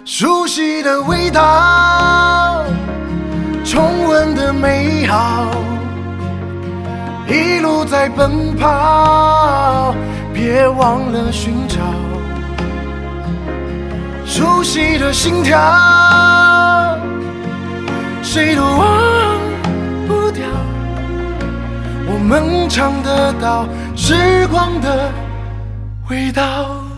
熟悉的味道，重温的美好，一路在奔跑，别忘了寻找熟悉的心跳，谁都忘不掉，我们尝得到时光的味道。